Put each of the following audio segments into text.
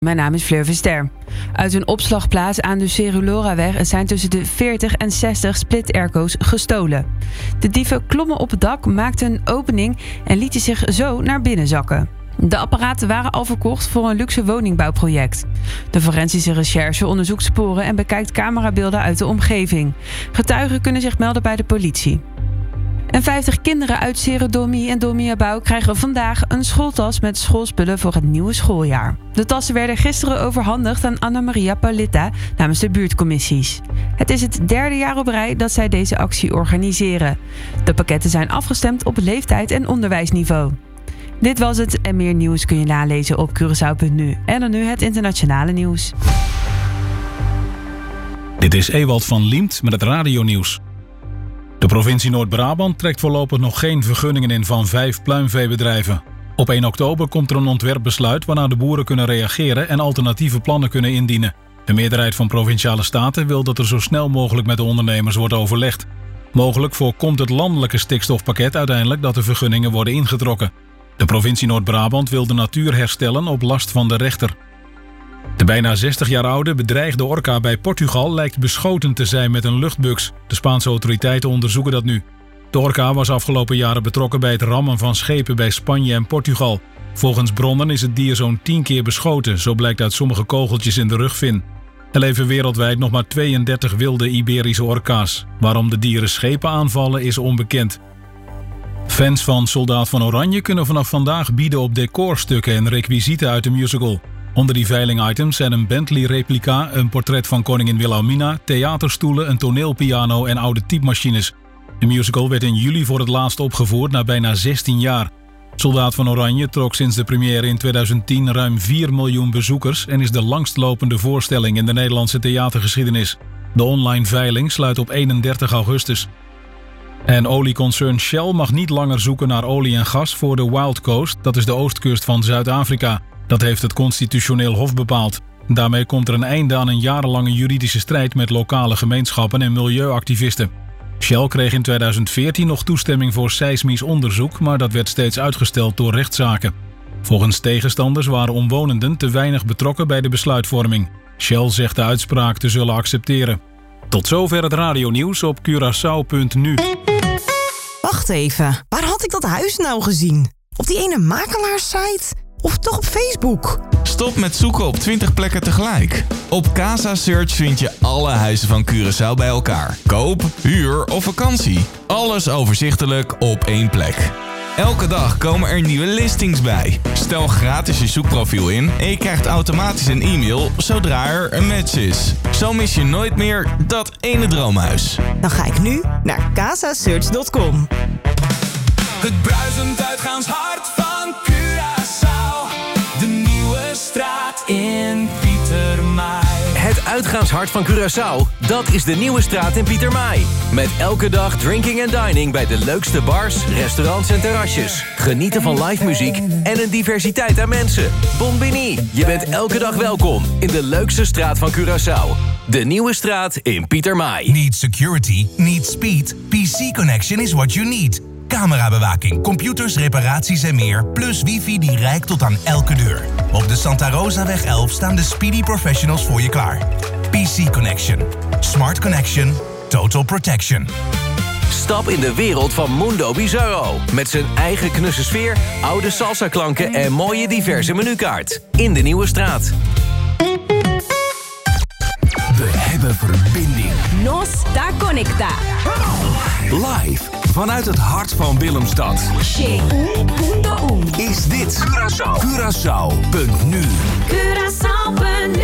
Mijn naam is Fleur Verster. Uit een opslagplaats aan de Ceruloraweg zijn tussen de 40 en 60 split-airco's gestolen. De dieven klommen op het dak, maakten een opening en lieten zich zo naar binnen zakken. De apparaten waren al verkocht voor een luxe woningbouwproject. De forensische recherche onderzoekt sporen en bekijkt camerabeelden uit de omgeving. Getuigen kunnen zich melden bij de politie. En 50 kinderen uit Serodomie en Domiabouw krijgen vandaag een schooltas met schoolspullen voor het nieuwe schooljaar. De tassen werden gisteren overhandigd aan Anna-Maria Paulita namens de buurtcommissies. Het is het 3e jaar op rij dat zij deze actie organiseren. De pakketten zijn afgestemd op leeftijd en onderwijsniveau. Dit was het en meer nieuws kun je nalezen op Curaçao.nu. En dan nu het internationale nieuws. Dit is Ewald van Liemt met het radionieuws. De provincie Noord-Brabant trekt voorlopig nog geen vergunningen in van 5 pluimveebedrijven. Op 1 oktober komt er een ontwerpbesluit waarna de boeren kunnen reageren en alternatieve plannen kunnen indienen. De meerderheid van Provinciale Staten wil dat er zo snel mogelijk met de ondernemers wordt overlegd. Mogelijk voorkomt het landelijke stikstofpakket uiteindelijk dat de vergunningen worden ingetrokken. De provincie Noord-Brabant wil de natuur herstellen op last van de rechter. De bijna 60 jaar oude bedreigde orka bij Portugal lijkt beschoten te zijn met een luchtbuks. De Spaanse autoriteiten onderzoeken dat nu. De orka was afgelopen jaren betrokken bij het rammen van schepen bij Spanje en Portugal. Volgens bronnen is het dier zo'n 10 keer beschoten, zo blijkt uit sommige kogeltjes in de rugvin. Er leven wereldwijd nog maar 32 wilde Iberische orka's. Waarom de dieren schepen aanvallen is onbekend. Fans van Soldaat van Oranje kunnen vanaf vandaag bieden op decorstukken en requisieten uit de musical. Onder die veilingitems zijn een Bentley-replica, een portret van koningin Wilhelmina, theaterstoelen, een toneelpiano en oude typemachines. De musical werd in juli voor het laatst opgevoerd na bijna 16 jaar. Soldaat van Oranje trok sinds de première in 2010 ruim 4 miljoen bezoekers en is de langstlopende voorstelling in de Nederlandse theatergeschiedenis. De online veiling sluit op 31 augustus. En olieconcern Shell mag niet langer zoeken naar olie en gas voor de Wild Coast, dat is de oostkust van Zuid-Afrika. Dat heeft het Constitutioneel Hof bepaald. Daarmee komt er een einde aan een jarenlange juridische strijd met lokale gemeenschappen en milieuactivisten. Shell kreeg in 2014 nog toestemming voor seismisch onderzoek, maar dat werd steeds uitgesteld door rechtszaken. Volgens tegenstanders waren omwonenden te weinig betrokken bij de besluitvorming. Shell zegt de uitspraak te zullen accepteren. Tot zover het radionieuws op Curaçao.nu. Wacht even, waar had ik dat huis nou gezien? Op die ene makelaarssite? Of toch op Facebook? Stop met zoeken op 20 plekken tegelijk. Op Casa Search vind je alle huizen van Curaçao bij elkaar. Koop, huur of vakantie. Alles overzichtelijk op één plek. Elke dag komen er nieuwe listings bij. Stel gratis je zoekprofiel in en je krijgt automatisch een e-mail zodra er een match is. Zo mis je nooit meer dat ene droomhuis. Dan ga ik nu naar casasearch.com. Het bruisend uitgaanshart van Curaçao. De nieuwe straat in Pietermaai. Het uitgaanshart van Curaçao, dat is de nieuwe straat in Pietermaai. Met elke dag drinking en dining bij de leukste bars, restaurants en terrasjes. Genieten van live muziek en een diversiteit aan mensen. Bombini, je bent elke dag welkom in de leukste straat van Curaçao. De nieuwe straat in Pietermaai. Need security? Need speed? PC Connection is what you need. Camerabewaking, computers, reparaties en meer, plus wifi die reikt tot aan elke deur. Op de Santa Rosaweg 11 staan de Speedy Professionals voor je klaar. PC Connection. Smart Connection. Total Protection. Stap in de wereld van Mundo Bizarro. Met zijn eigen knusse sfeer, oude salsa-klanken en mooie diverse menukaart. In de nieuwe straat. We hebben verbinding. Nos da Conecta. Live vanuit het hart van Willemstad. Is dit Curaçao.nu. Curaçao.nu.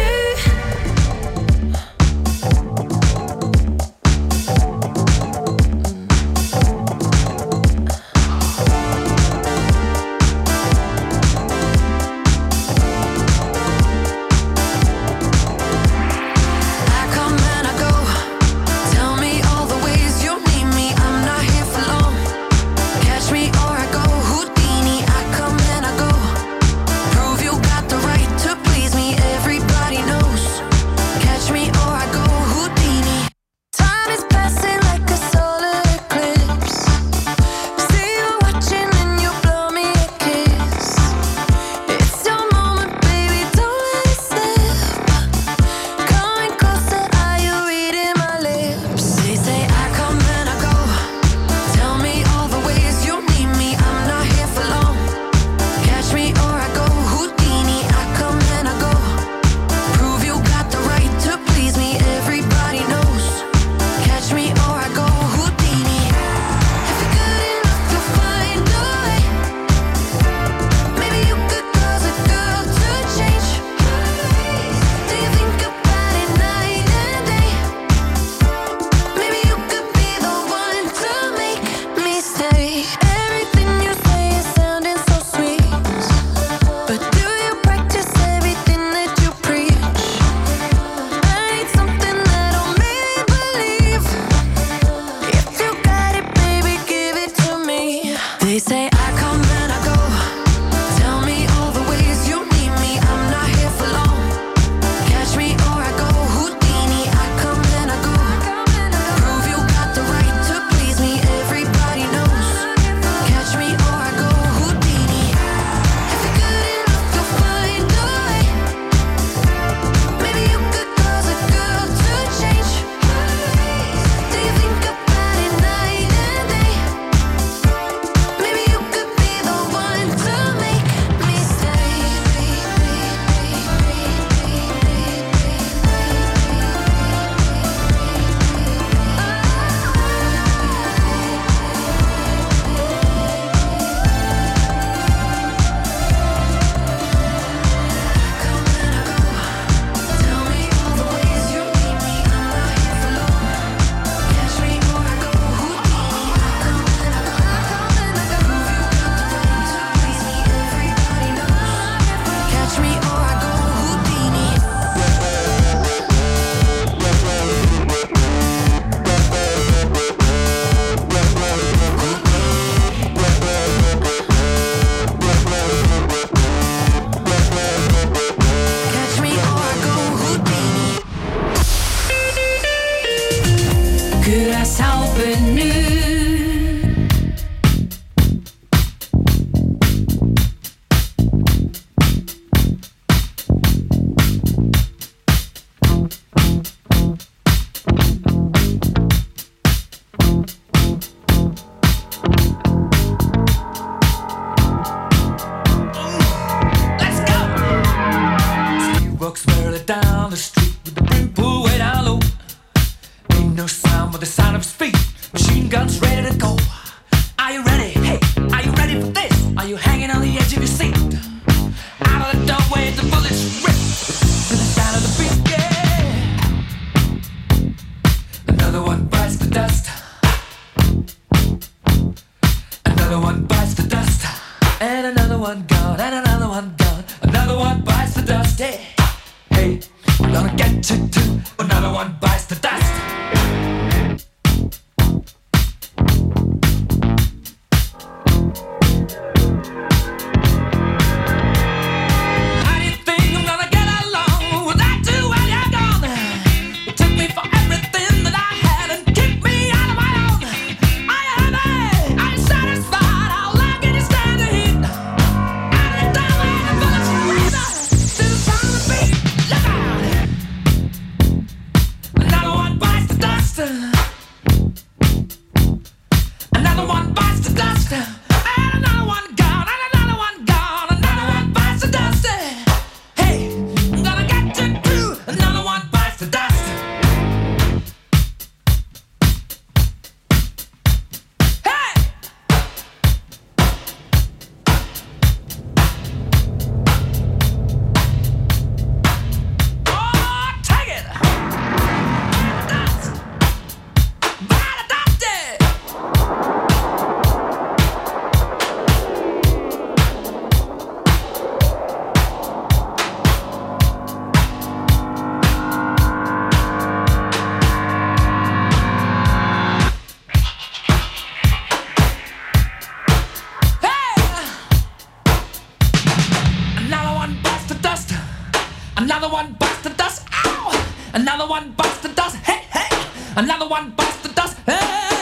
To walks merrily down the street with the brim pulled way down low. Ain't no sound but the sound of his feet. Machine guns ready to go. Are you ready? Hey, are you ready for this? Are you hanging on the edge of your seat? Out of the doorway, the bullets rip to the sound of the beat. Yeah. Another one bites the dust. Another one bites the dust. And another one gone. And another one gone. Another one bites the dust. Hey, hey, I'm gonna get you too. Another one bites the dust. Another one bites the dust. Ow! Another one bites the dust. Hey, hey! Another one bites the dust. Hey!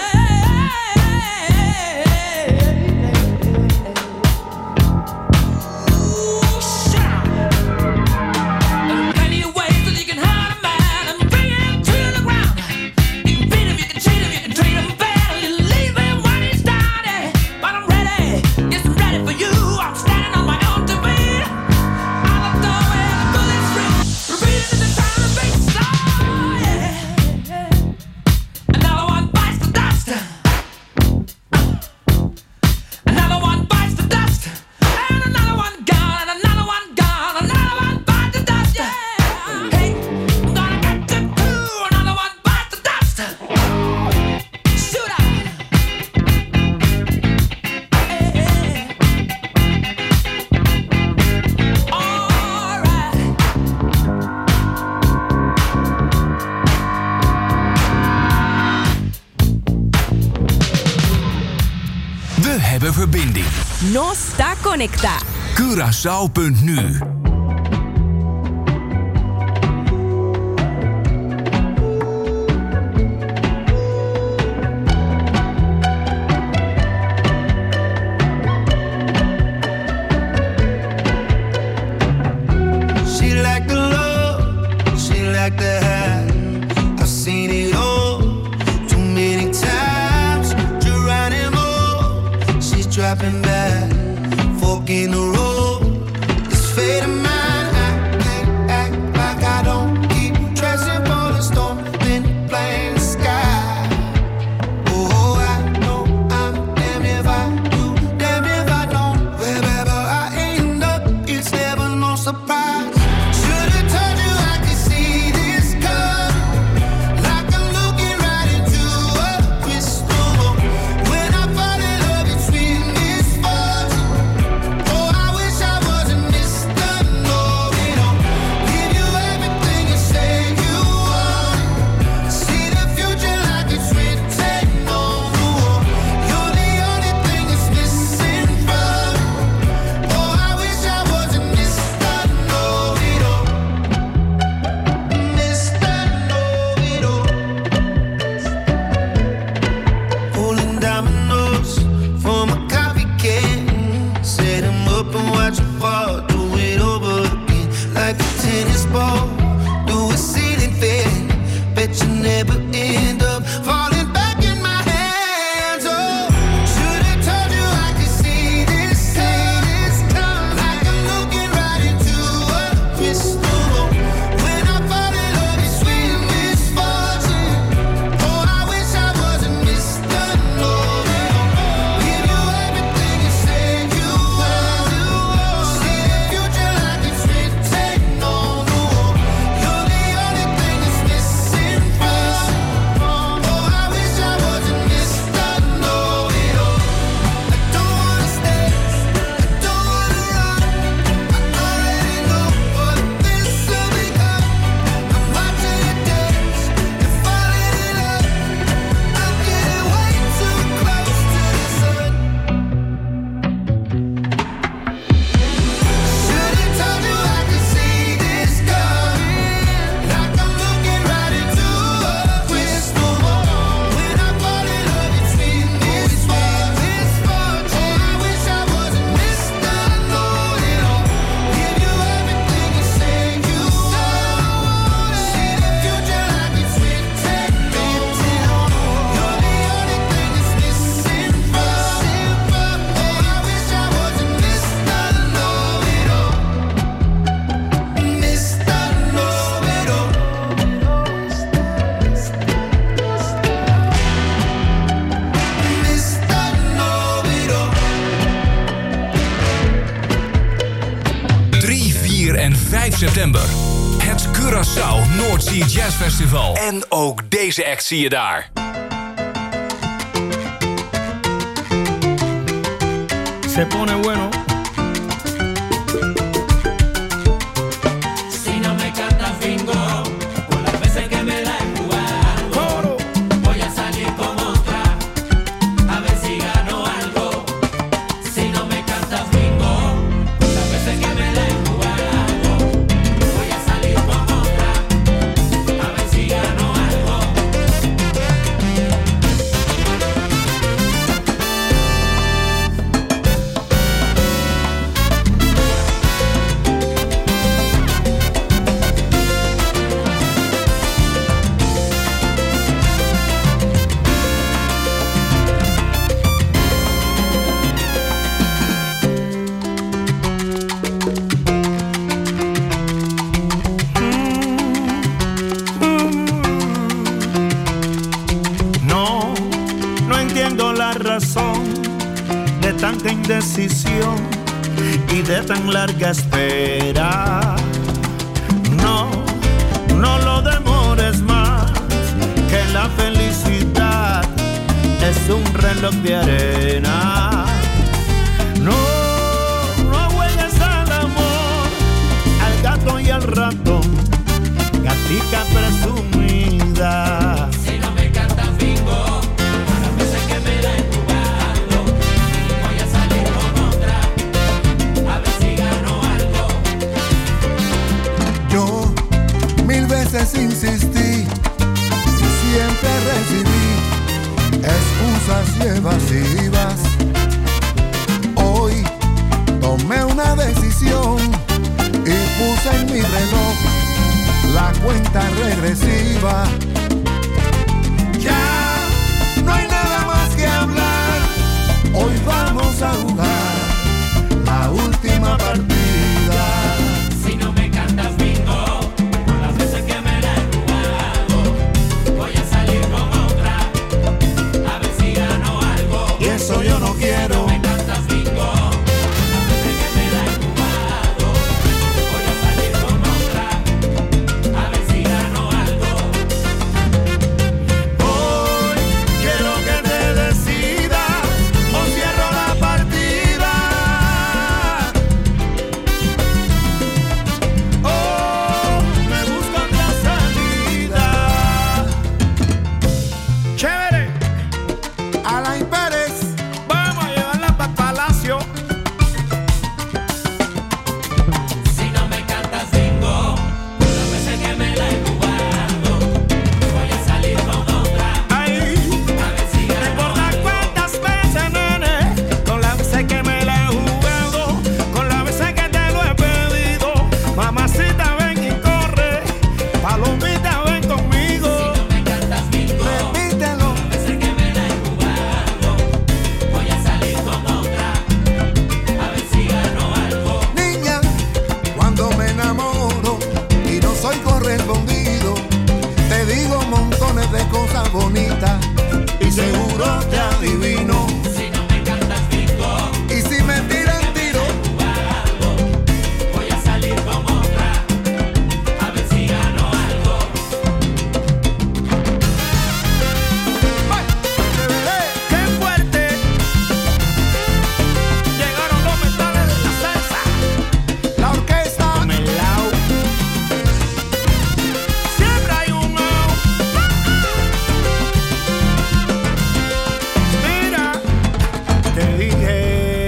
Verbinding. No sta conecta. Curaçao.nu. Dropping back, fork in the road. This fate of mine, I can't act like I don't keep dressing for the storm, then playing the sky. Oh, I know I'm damned if I do, damned if I don't. Wherever I end up, it's never no surprise. Should've told you I could see this coming, like I'm looking right into a crystal ball. When I fall in love, it's sweet. Crystal 5 september. Het Curaçao North Sea Jazz Festival. En ook deze act zie je daar. Se pone bueno. Si no me cantas bingo, por las veces que me la he jugado, voy a salir con otra, a ver si gano algo. Si no me cantas bingo, por las veces que me la he jugado, voy a salir con otra, a ver si gano algo. No entiendo la razón de tanta indecisión y de tan larga espera. No lo demores más, que la felicidad es un reloj de arena. No huellas al amor, al gato y al ratón, gatica presumida. Si no me cantas bingo, por las veces que me la he jugado, voy a salir con otra, a ver si gano algo. Yo 1000 veces insistí y siempre recibí excusas y evasivas. Hoy tomé una decisión y puse en mi reloj la cuenta regresiva. Ya no hay nada más que hablar. Hoy vamos a jugar la última partida. Si no me cantas bingo, por las veces que me la he jugado, voy a salir con otra, a ver si gano algo. Y eso yo no quiero. Si no me cantas bingo, por las veces que me la he jugado, voy a salir con otra, a ver si gano algo. Hoy quiero que te decidas o cierro la partida. Oh, me busco otra salida. Chévere, Alain Pérez. vamos a llevarla para Palacio. Si no me cantas bingo, por las veces que me la he jugado, voy a salir con otra, Ay, a ver si no gano importa algo. cuántas veces, nene, con las veces que me la he jugado, con las veces que te lo he pedido. Mamacita, ven y corre, palomita, ven conmigo. Si no me cantas bingo, Repítelo. por las veces que me la he jugado, voy a salir con otra, a ver si gano algo. Niña, cuando me enamoro y no soy correspondido, te digo montones de cosas bonitas y seguro te adivino. Si no me cantas bingo, Y si me tiran tiro, jugado, voy a salir con otra, a ver si gano algo. te veré. ¡Qué fuerte! Llegaron los metales de la salsa. La orquesta. Melao. Siempre hay uno. Mira, te dije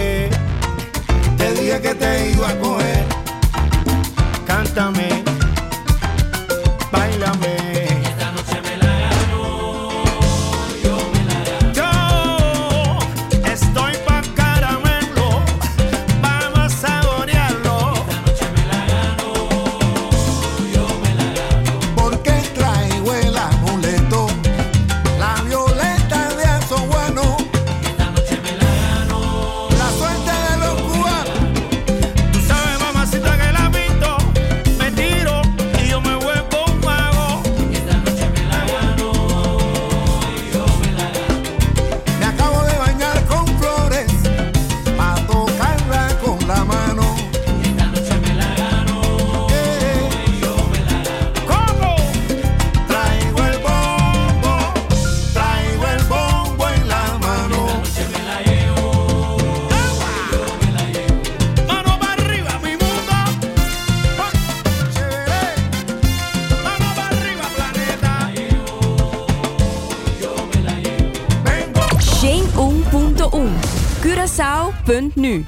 que te iba a coger. cántame, báilame. Esta noche me la gano, yo me la gano. Yo estoy pa' caramelo, vamos a saborearlo. Esta noche me la gano, yo me la gano. Porque traigo el amuleto, la violeta de Azoguano. Esta noche me la gano, La suerte de los cubanos. Tú sabes, mamacita, que la pinto, me tiro y yo me vuelvo un mago. Curaçao.nu.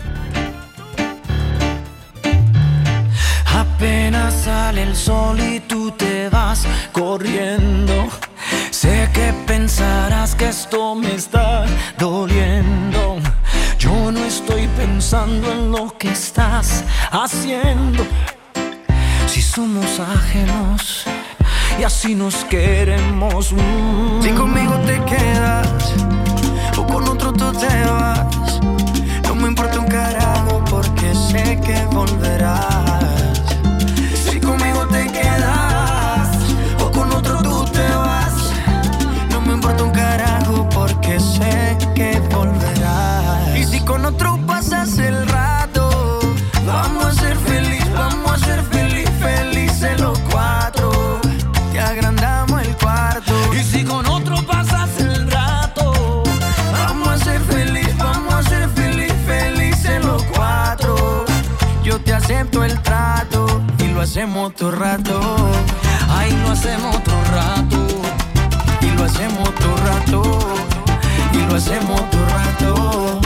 Apenas sale el sol y tú te vas corriendo. Sé que pensarás que esto me está doliendo. Yo no estoy pensando en lo que estás haciendo. Si somos ajenos y así nos queremos. Si conmigo te quedas o con otro tú te vas, no me importa un carajo porque sé que volverás. Si conmigo te quedas o con otro tú te vas, no me importa un carajo porque sé que volverás. Y si con otro pasas el rato, vamos a ser feliz, vamos a ser feliz, felices los cuatro. Te agrandamos el cuarto. Y si con otro pasas el rato, vamos a ser feliz, vamos a ser feliz, felices los cuatro. Yo te acepto el trato y lo hacemos todo rato. Ay, lo hacemos otro rato. Y lo hacemos todo rato. Y lo hacemos todo rato.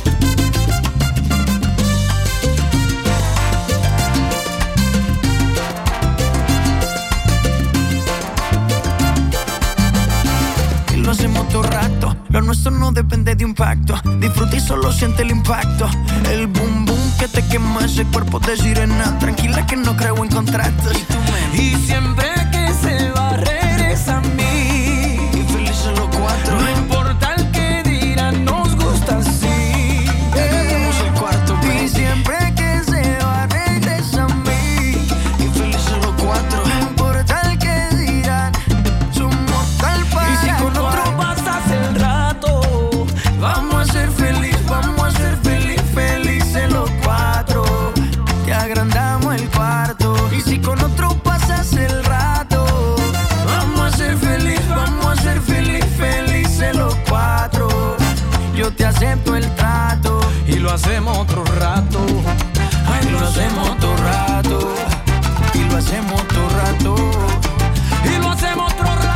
Lo hacemos todo rato, lo nuestro no depende de un pacto. Disfruta y solo siente el impacto. El boom boom que te quema ese cuerpo de sirena. Tranquila que no creo en contratos. Y siempre que se va regresa a mí. Y felices los cuatro. No importa el que dirán, nos gusta así. Tenemos el cuarto. Y siempre que se va regresa a mí. Y felices los cuatro. No importa el que dirán, somos tal para. Y si con otro pasas el rato, vamos a ser feliz, vamos a ser feliz, felices los cuatro. Te agrandamos el cuarto. Y si con otro pasas el rato, vamos a ser feliz, vamos a ser feliz, felices los cuatro. Yo te acepto el trato y lo hacemos otro rato. Ay, lo hacemos otro rato. Y lo hacemos otro rato. Y lo hacemos otro rato.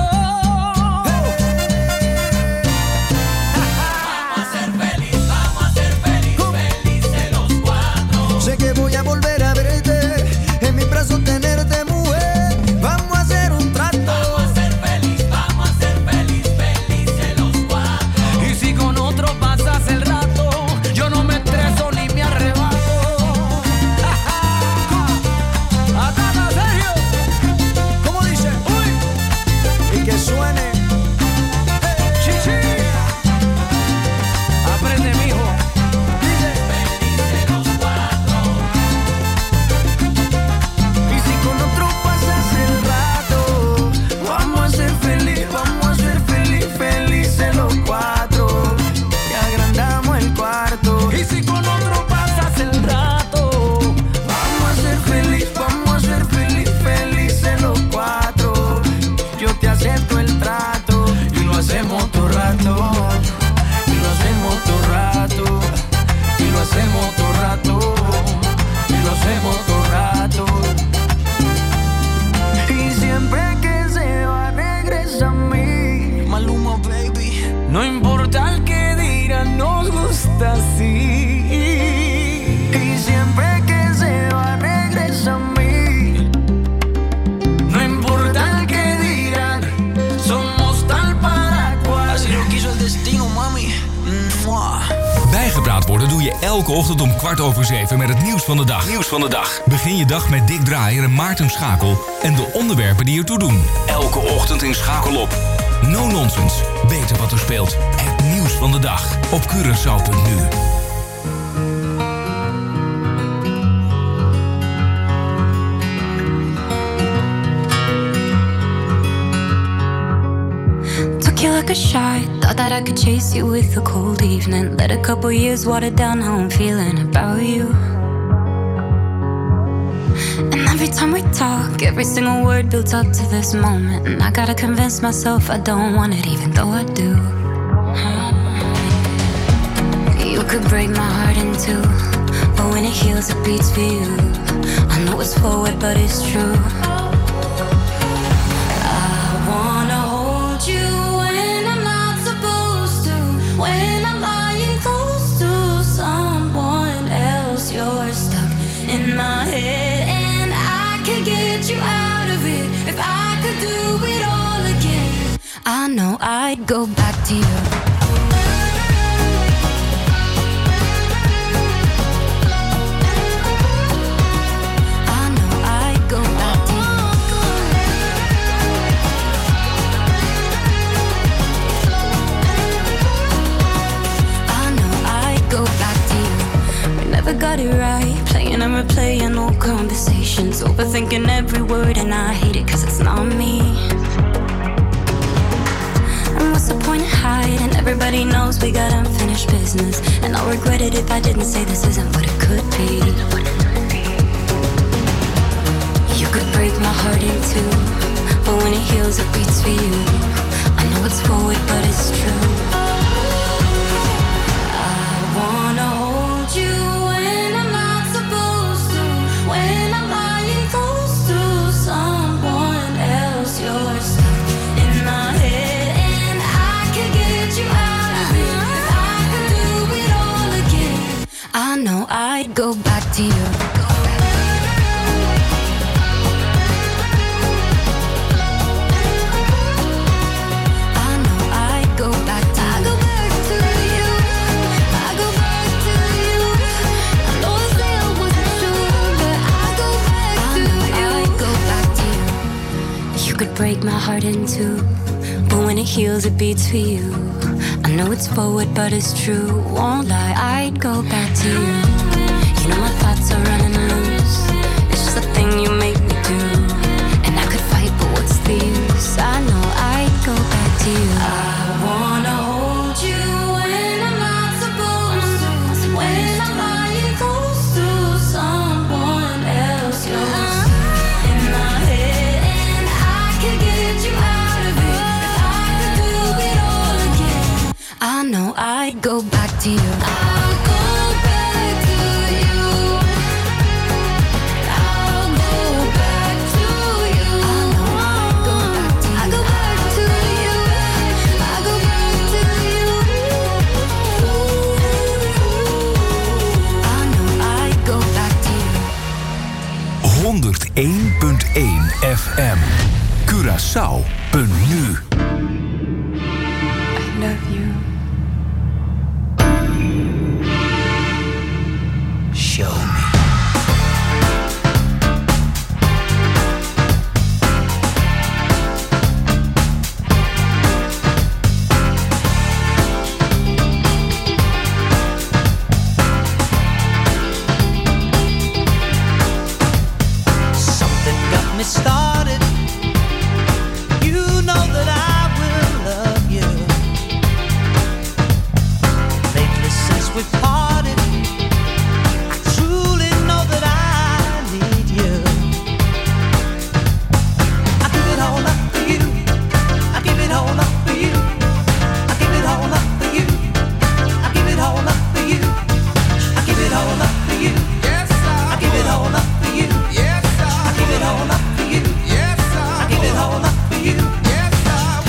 Sé que voy a volver a verte, en mis brazos tenerte, mujer. Vamos a hacer un trato. Vamos a ser feliz, felices los cuatro. Y si con otro pasas el rato, yo no me estreso ni me arrebato. Acá, Sergio. ¿Cómo dice? Uy. Y que suene. Sí, sí. Aprende, mijo. Y si con otro pasas el rato, vamos a ser feliz, vamos a ser feliz, felices los cuatro. Yo te acepto el trato y lo hacemos todo rato. Y lo hacemos todo rato. Y lo hacemos todo rato. Y lo hacemos todo rato. Y siempre que se va regresa a mí. Maluma, baby. No importa el que dirán, nos gusta así. Y siempre que se va regresa a mí. No importa el que dirán, somos tal para cual. Así lo quiso el destino, mami. Bijgepraat worden doe je elke ochtend om 6:15 met het nieuws van de dag. Begin je dag met Dick Draaier en Maarten Schakel en de onderwerpen die ertoe doen. Elke ochtend in Schakel op. No nonsense. Beter wat er speelt. Het nieuws van de dag op Curaçao.nu. Took you like a shot, thought that I could chase you with a cold evening. Let a couple years water down how I'm feeling about you. And every time we talk, every single word builds up to this moment. And I gotta convince myself I don't want it, even though I do. You could break my heart in two, but when it heals, it beats for you. I know it's forward, but it's true. I wanna hold you when I'm not supposed to, when I'm lying close If I could do it all again, I know I'd go back to you. Never got it right, playing and replaying old conversations, overthinking every word, and I hate it cause it's not me. And what's the point of hiding? Everybody knows we got unfinished business, and I'll regret it if I didn't say this isn't what it could be. You could break my heart in two, but when it heals it beats for you. I know it's forward but it's true. I wanna hold you when I'm not supposed to, when I'm lying close to someone else. You're stuck in my head and I can get you out of it. If I could do it all again, I know I'd go back to you. Break my heart in two, but when it heals it beats for you. I know it's forward but it's true, won't lie, I'd go back to you. You know my thoughts are running loose, it's just a thing you make me do. And I could fight but what's the use, I know I'd go back to you. I wanna hold you when I'm not supposed to, when I'm lying close to someone else. You're in my head and I can get you out of it. If I could do it all again, I know I'd go back to you. I'll go back to you. I'll go back to you. I know I'd go back to you. I'll go back to you. I'll go back to you. I know I'd go back to you. 101.1 FM Curaçao.nu. I love you. Show me. Something got me started. You know that I will love you. Lately since we parted, I truly know that I need you. I give it all up for you. I give it all up for you. I give it all up for you. I give it all up for you. I give it all up for you. Yes, I give it all up for you. Yes, I give it all up for you. Yes, I give it all up for you. Yes, I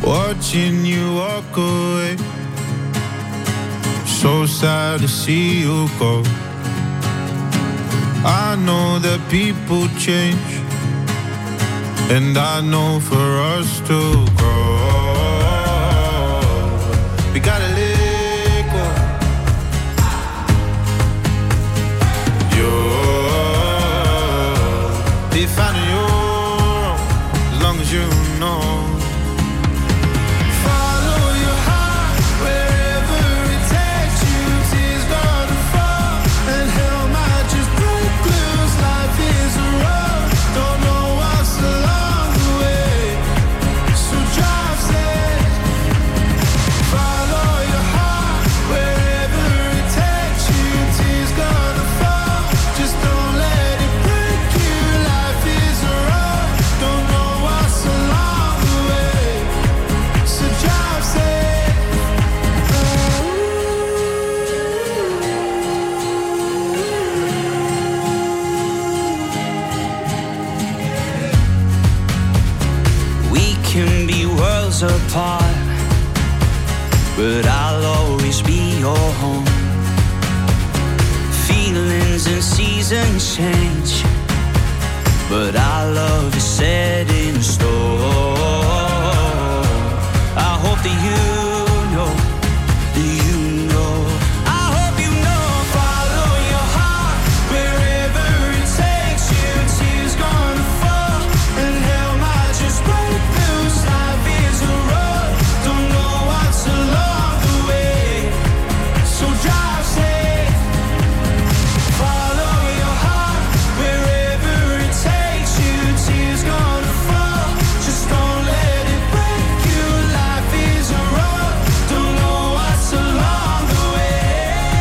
watching you walk away. So sad to see you go. I know that people change, and I know for us to grow, we gotta let go. You'll be finding your own, as long as you know. Apart, but I'll always be your home. Feelings and seasons change, but our love is set in stone. I hope that you know, I hope you know. Follow your heart wherever it takes you. Tears gonna fall and hell might just break loose. Life is a road, don't know what's along the way, so drive safe. Follow your heart wherever it takes you. Tears gonna fall, just don't let it break you. Life is a road, don't know what's along the way.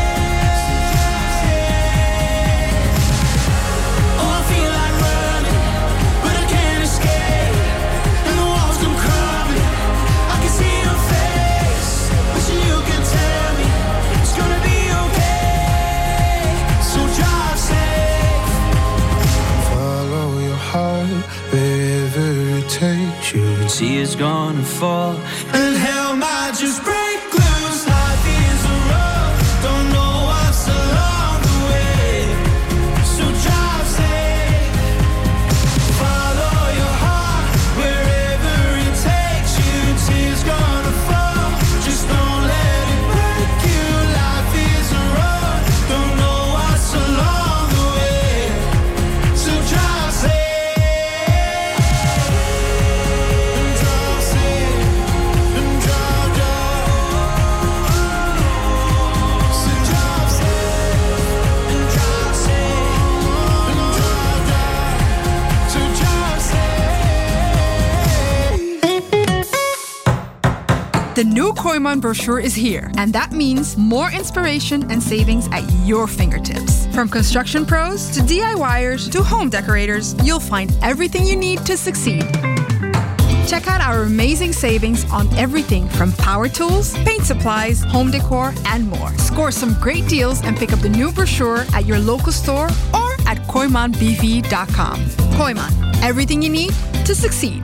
Oh, I feel like running, but I can't escape, and the walls come crumbling. I can see your face, wishing you could tell me it's gonna be okay, so drive safe. Follow your heart wherever it takes you. Tears gonna fall and hell might just break loose. Life is a road, don't know what's along the way, so drive safe. Follow your heart wherever it takes you. Tears gonna fall, just don't let it break you. Life is a road, don't know what's along the way, so drive safe. And drive safe, and drive, so drive safe, and drive safe, and drive, so drive safe. The new Kooiman brochure is here, and that means more inspiration and savings at your fingertips. From construction pros to DIYers to home decorators, you'll find everything you need to succeed. Check out our amazing savings on everything from power tools, paint supplies, home decor, and more. Score some great deals and pick up the new brochure at your local store or at KooimanBV.com. Kooiman, everything you need to succeed.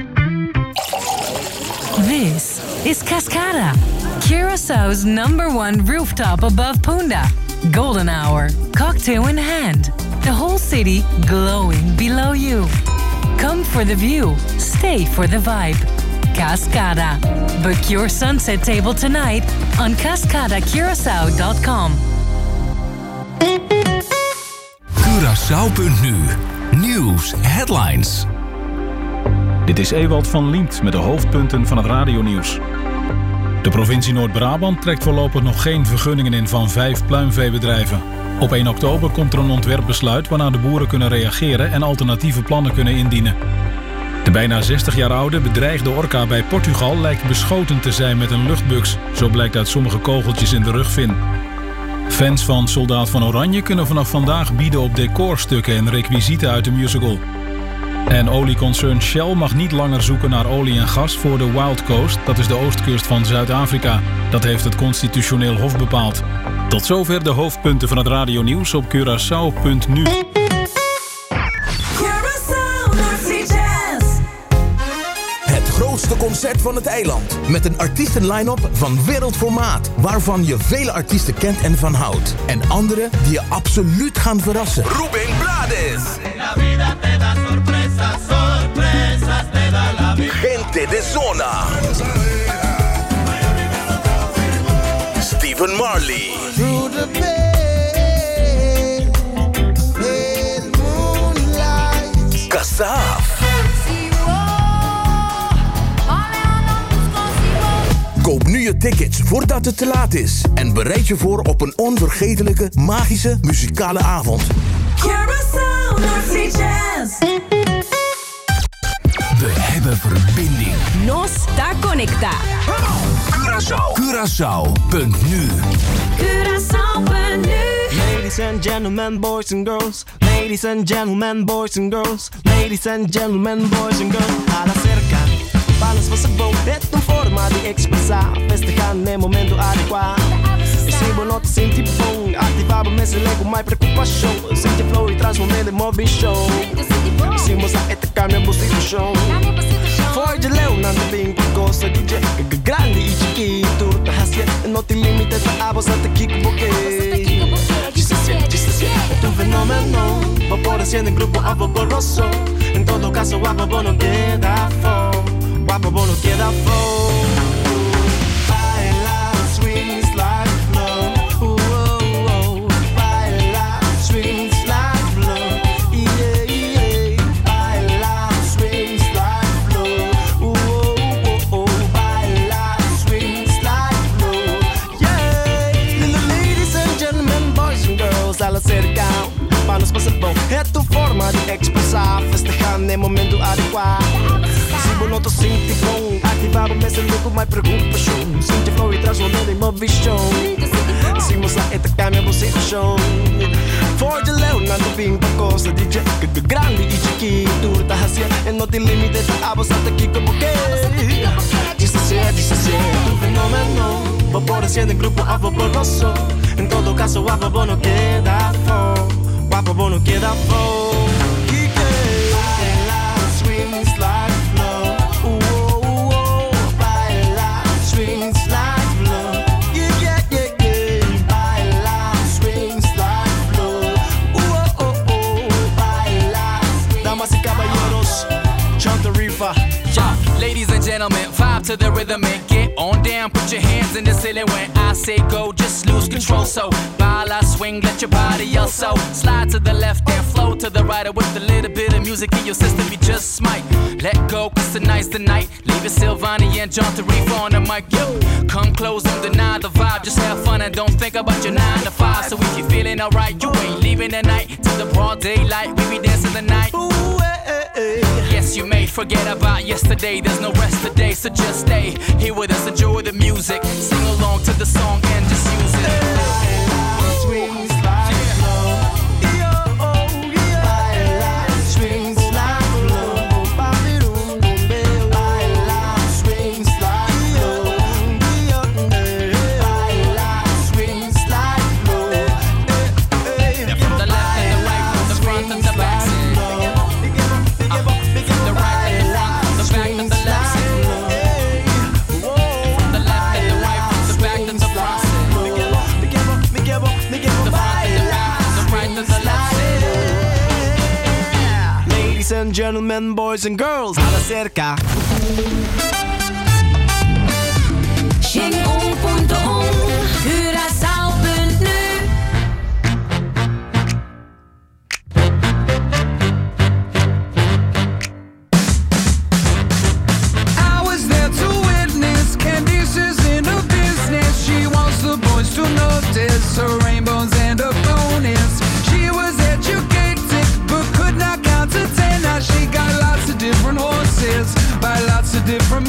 This is Cascada, Curaçao's #1 rooftop above Punda. Golden hour, cocktail in hand. The whole city glowing below you. Come for the view, stay for the vibe. Cascada. Book your sunset table tonight on cascadacuraçao.com. Curaçao.nu. Nieuws headlines. Dit is Ewald van Liemt met de hoofdpunten van het radionieuws. De provincie Noord-Brabant trekt voorlopig nog geen vergunningen in van 5 pluimveebedrijven. Op 1 oktober komt er een ontwerpbesluit waarna de boeren kunnen reageren en alternatieve plannen kunnen indienen. De bijna 60 jaar oude bedreigde orka bij Portugal lijkt beschoten te zijn met een luchtbuks. Zo blijkt uit sommige kogeltjes in de rugvin. Fans van Soldaat van Oranje kunnen vanaf vandaag bieden op decorstukken en requisieten uit de musical. En olieconcern Shell mag niet langer zoeken naar olie en gas voor de Wild Coast. Dat is de oostkust van Zuid-Afrika. Dat heeft het Constitutioneel Hof bepaald. Tot zover de hoofdpunten van het radionieuws op Curaçao.nu. Het grootste concert van het eiland. Met een artiesten-line-up van wereldformaat. Waarvan je vele artiesten kent en van houdt. En andere die je absoluut gaan verrassen. Ruben Blades. Gente de Zona. Stephen Marley. Kassav. Koop nu je tickets voordat het te laat is. En bereid je voor op een onvergetelijke, magische, muzikale avond. Curaçao, North Sea Jazz. We hebben verbinding. Nos da Conecta. Curaçao.nu. Curaçao.nu. Ladies and gentlemen, boys and girls. Ladies and gentlemen, boys and girls. Ladies and gentlemen, boys and girls. A la cerca, palas você vão ter forma de expressar. Festejar no momento adequado. E se você não te sente bom, ativava o mesmo lego, mais preocupação. Sente flow e traz um meio de movie show. E se você é cambia a música do show. Foi de leu, não tem que gosta de DJ. Grande e chiquito, tá hacia. Não te limita, tá a você tá aqui com você. Tu fenómeno, vapor haciendo en grupo a vaporoso. En todo caso, guapo, vos no queda fo. Guapo, vos no queda fo. Baila, swings like flow. Baila, swings like flow. Yeah, yeah. Baila, swings like flow. Baila, swings like flow. Yeah. Little ladies and gentlemen, boys and girls, a la cerca. Para nos pasar bom, é tua forma de expressar. Festejar no momento adequado. Se você não te sente bom, ativar o mesmo logo, mais preocupação. Sente flow e traz um medo em movição. Se você é te cambia a música show. For de leu, nada vim pra costa. DJ grande e chiquito, tá hacia. E não te limite, tá a você tá aqui como que. Diz assim, tu fenómeno. Vapor haciendo en grupo a vaporoso. En todo caso, guapo, vos no queda fo. Guapo, vos no queda fo. Baila, swings like flow. Baila, swings like flow. Yeah, yeah, yeah. Baila, swings like flow. Baila. Damas y caballeros, John the Reefer. Ladies and gentlemen, vibe to the rhythm and get on down. Put your hands in the ceiling when I say go. Just lose control. So baila, swing, let your body also slide to the left and flow to the right. With a little bit of music in your system, you just might let go. 'Cause tonight's the night. Leave it Silvani and John Tarifa on the mic. Yo, come close, don't deny the vibe. Just have fun and don't think about your 9 to 5. So if you're feeling alright, you ain't leaving the night till the broad daylight. We be dancing the night. Yes, you may forget about yesterday. There's no rest today, so just stay here with us. Enjoy the music, sing along to the song and just use it. Swings like flow. Baila, swings like flow. Baila, swings like flow. Baila, swings like flow. From the left and the right, from the front and the back. Ladies and gentlemen, boys and girls, a la cerca. 101.1 Curaçao.nu. I was there to witness Candice's inner business. She wants the boys to notice her rainbows and her bonus. She was educated but could not count to 10. Now she got lots of different horses by lots of different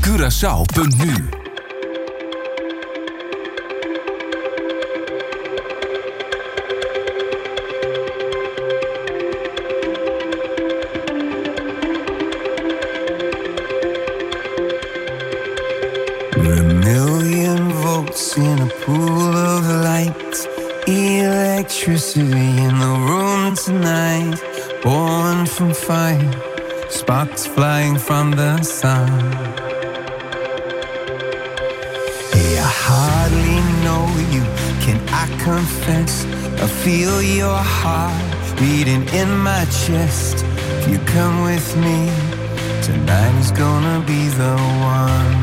Curaçao.nu. We're a million volts in a pool of light. Electricity in the room tonight. Born from fire, sparks flying from the sun. Hey, I hardly know you, can I confess? I feel your heart beating in my chest. If you come with me, tonight is gonna be the one.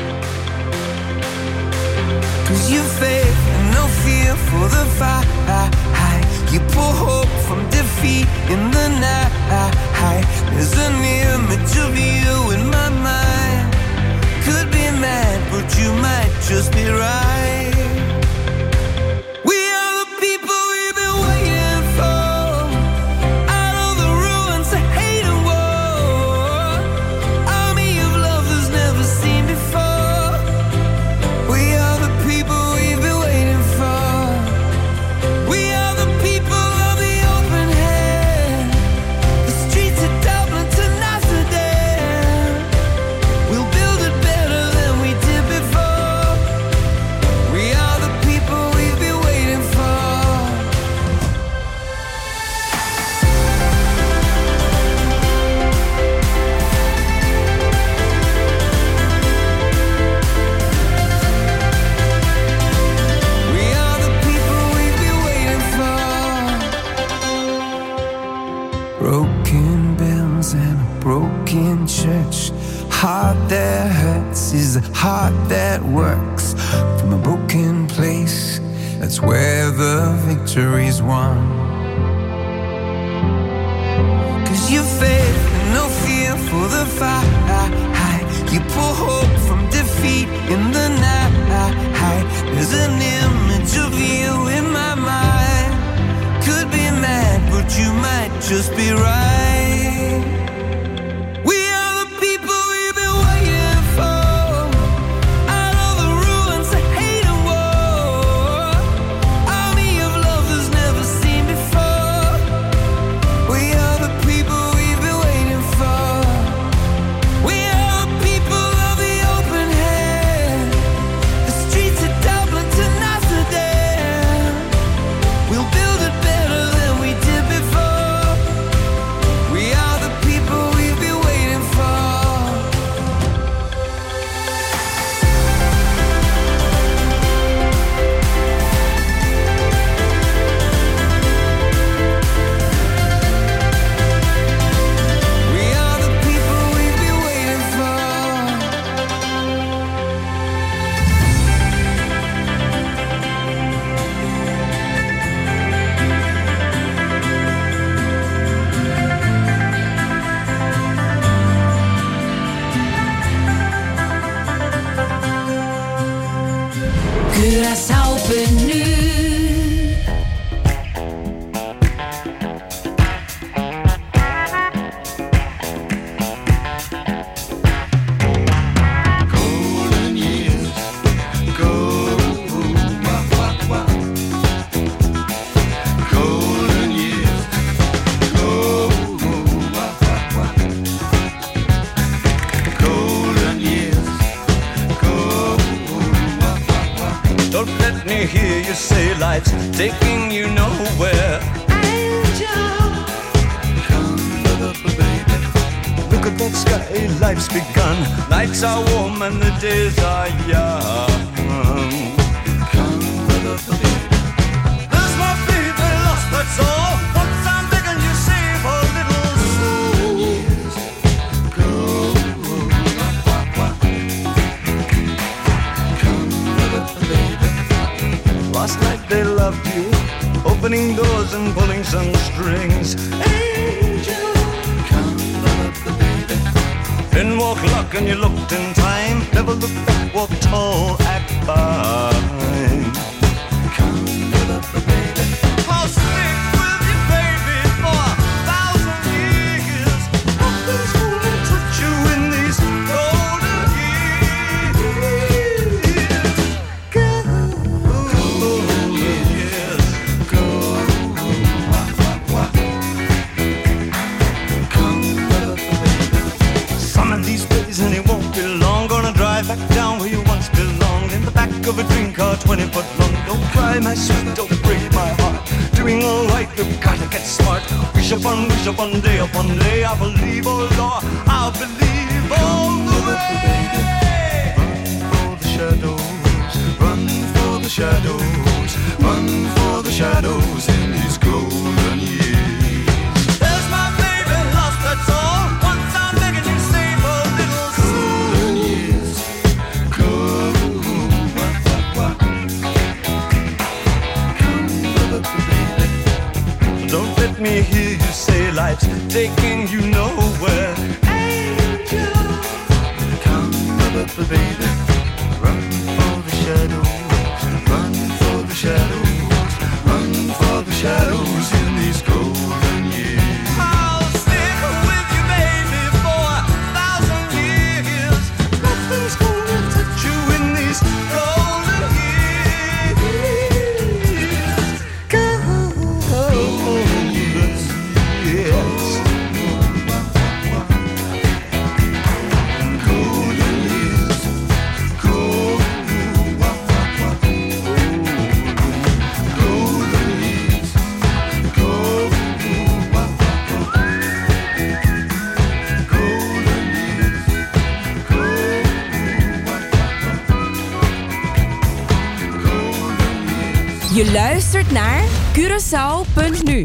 'Cause you faith and no fear for the fight. You pull hope from defeat in the night. There's an image of you in my mind. Could be mad, but you might just be right. We are the people we've been waiting for. Out of the ruins of hate and war. Army of love that's never seen before. We are the people we've been waiting for. We are the people of the open hand. The streets of Dublin to Amsterdam. We'll build it better than we did before. We are the people we've been waiting for. We are the people we've been waiting for. Broken bells and a broken church. Heart that hurts is a heart that works. From a broken place, that's where the victory's won. 'Cause you faith and no fear for the fight. You pull hope from defeat in the night. There's an image of you in my mind. Could be mad, but you might just be right. We are the people we've been waiting for. Out of the ruins of hate and war. Army of love that's never seen before. We are the people we've been waiting for. We are the people of the open hand. The streets of Dublin to Amsterdam. We'll build it better than we did before. We are the people we've been waiting for. We are the people we've been waiting for. Curaçao.nu. Golden years go, wah, wah, wah. Golden years go, wah, wah, wah. Golden years go, wah, wah, wah. Don't let me hear you say life's taking you nowhere. Angel, come up, baby. Look at that sky, life's begun. Nights are warm and the days are young. Come up, baby. There's my faith I lost, that's all. Once I'm begging you, save a little soul. Years go, wah, wah, wah. Come up, baby. Last night they loved you, opening doors and pulling some strings. Angel, come up, baby. Then walk luck and you looked in time. Never look back, walk tall, act fine. Come up, baby. I'll stick with you, baby, for 1,000 years. Nothing's gonna touch you in these golden years. fight, we've gotta get smart. Wish upon day, I believe, oh Lord, I believe all the way. Run for the shadows, run for the shadows, run for the shadows in these golden years. There's my baby lost, that's all. Once I'm begging you, save a little golden years. Don't let me hear you say life's taking you nowhere. Angel, come, baby, run for the shadows, run for the shadows, run for the shadows in these golden years. I'll stick with you, baby, for 1,000 years. Nothing's gonna touch you in these golden years. Golden years, yes. Golden years, Je luistert naar Curaçao.nu.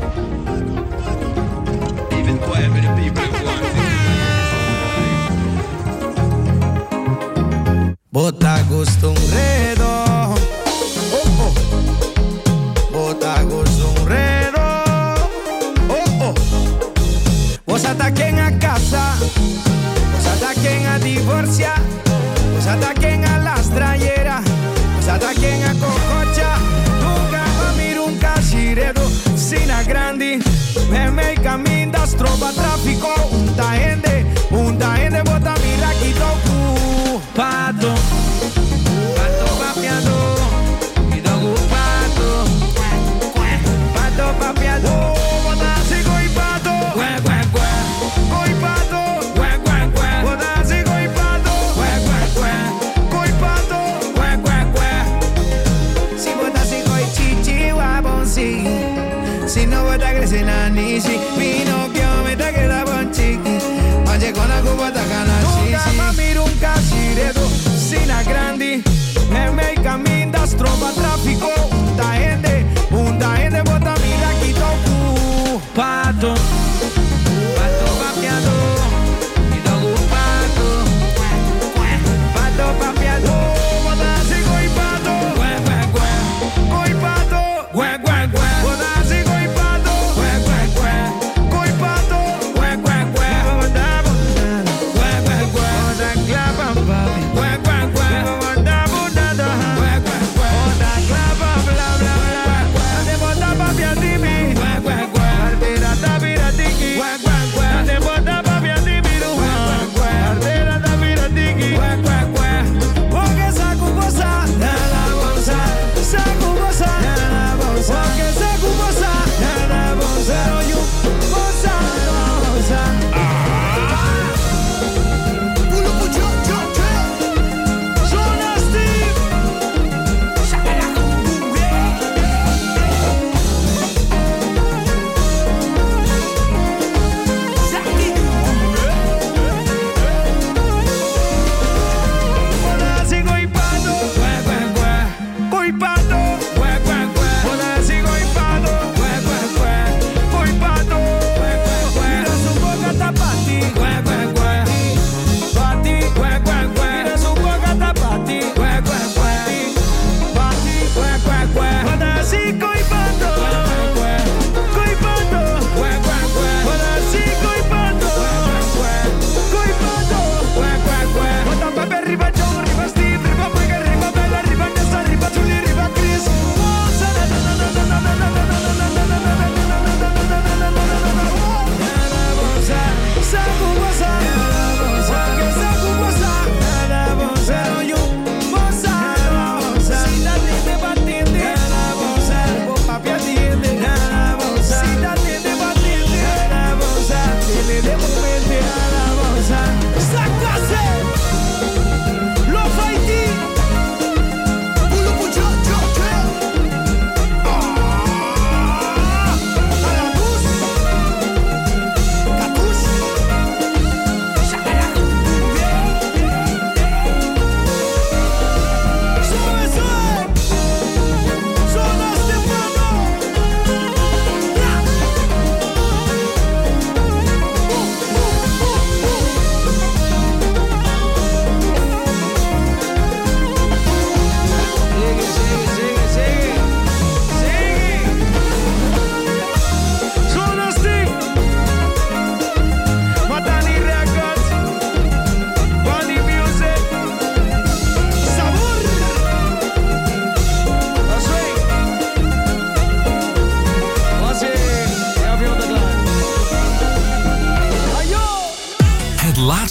Bota gosto un redo, oh oh. Bota gosto un redo, oh oh. Vos ataquen a casa, vos ataquen a divorciar, vos ataquen a las trayeras, vos ataquen a cococha. Nunca va a mirar un casiredo, sina grandi. Me me camindas, tropa tráfico, unta gente bota mi raquito. Pato, pato papiado, mi dogu pato, pato papiado, bota si coi pato, coi pato, bota si coi pato, coi pato, si bota si coi chichi wabonsi, si no bota crece na nisi, Pinocchio me ta queda bon chiqui, oye con la cubata cana chichi. Miro un casiredo, sina grandi, me camindas, tropa tráfico, unta gente bota mi raquito. Pato, pato papiado, mi dogu pato, pato papiado, bota si coi pato, coi pato, bota si coi pato, coi pato.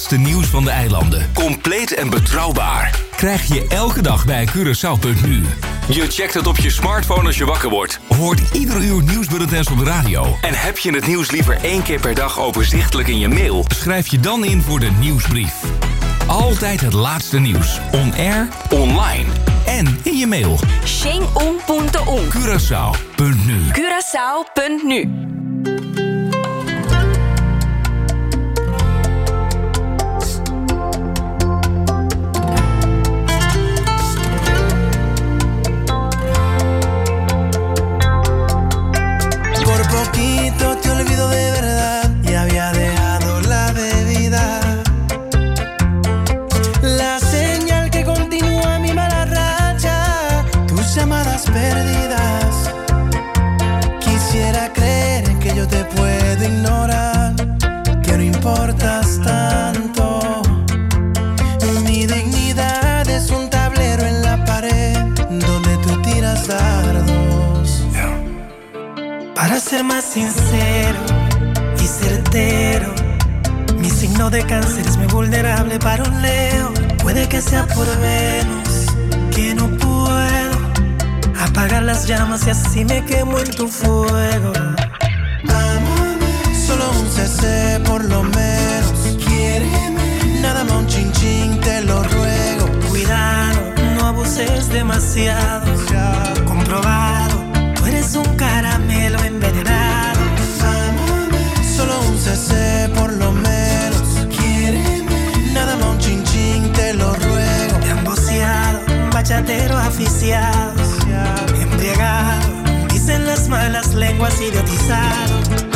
laatste nieuws van de eilanden. Compleet en betrouwbaar. Krijg je elke dag bij Curaçao.nu. Je checkt het op je smartphone als je wakker wordt. Hoort ieder uur nieuwsbulletins op de radio. En heb je het nieuws liever 1 keer per dag overzichtelijk in je mail? Schrijf je dan in voor de nieuwsbrief. Altijd het laatste nieuws. On air, online en in je mail. Xing-on.on Curaçao.nu Curaçao.nu Por poquito te olvido de verdad y había dejado la bebida. La señal que continúa mi mala racha, tus llamadas perdidas. Quisiera creer que yo te puedo ignorar, que no importas tanto. Mi dignidad es un tablero en la pared donde tú tiras dardos. Para ser más sincero y certero, mi signo de cáncer es muy vulnerable para un Leo. Puede que sea por Venus, que no puedo apagar las llamas y así me quemo en tu fuego. Solo un CC por lo menos. Quiéreme, nada más un chin chin, te lo ruego. Cuidado, no abuses demasiado. Comprobado, tú eres un caramelo envenenado. Solo un CC por lo menos. Quiéreme, nada más un chin chin, te lo ruego. Emboceado, bachatero aficiado, embriagado, dicen las malas lenguas, idiotizado.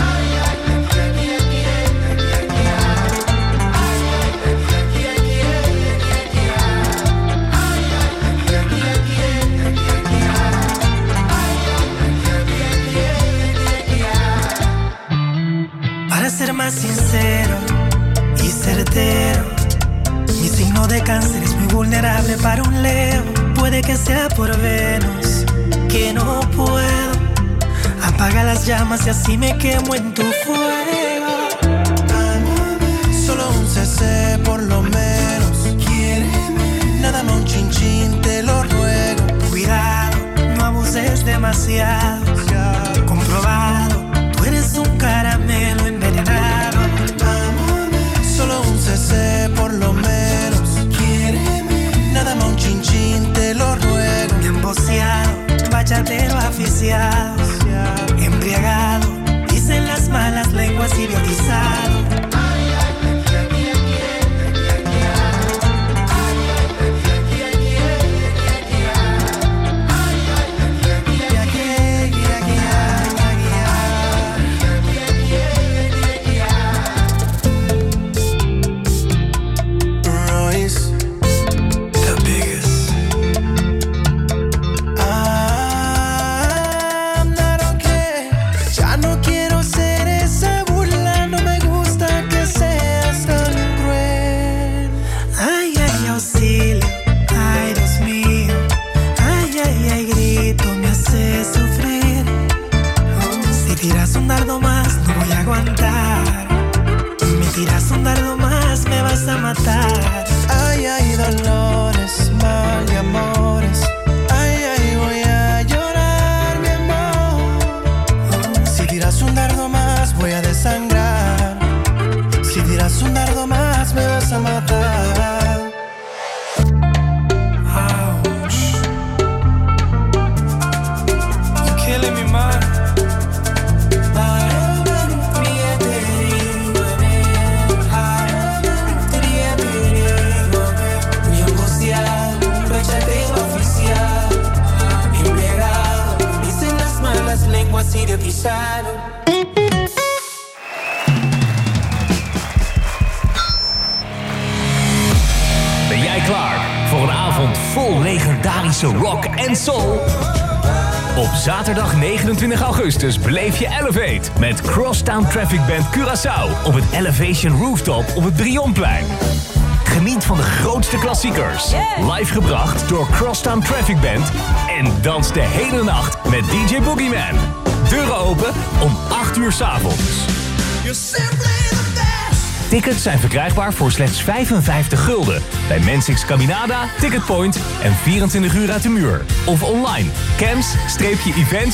Para ser más sincero y certero, mi signo de cáncer es muy vulnerable para un Leo. Puede que sea por Venus, que no puedo apagar las llamas y así me quemo en tu fuego. Solo un CC por lo menos. Quiéreme, nada más un chin chin, te lo ruego. Cuidado, no abuses demasiado. Comprobado, tú eres un caramelo envenenado. Solo un CC por lo menos. Quiéreme, nada más un chin chin, te lo ruego. Emboceado, bachatero aficiado, embriagado, dicen las malas lenguas, idiotizado. Ay, ay, dolores, mal y amores. Ay, ay, voy a llorar, mi amor. Si tiras un dardo más, voy a desangrar. Si tiras un dardo más, me vas a matar. Ouch. You're killing me, man. Idiotizado. Ben jij klaar voor een avond vol legendarische rock en soul? Op zaterdag 29 augustus beleef je Elevate met Crosstown Traffic Band Curaçao op het Elevation Rooftop op het Brionplein. Geniet van de grootste klassiekers. Live gebracht door Crosstown Traffic Band. En dans de hele nacht met DJ Boogeyman. Deuren open om 8 uur 's avonds. Tickets zijn verkrijgbaar voor slechts 55 gulden. Bij Mensix Caminada, Ticketpoint en 24 uur uit de muur. Of online. Camps-events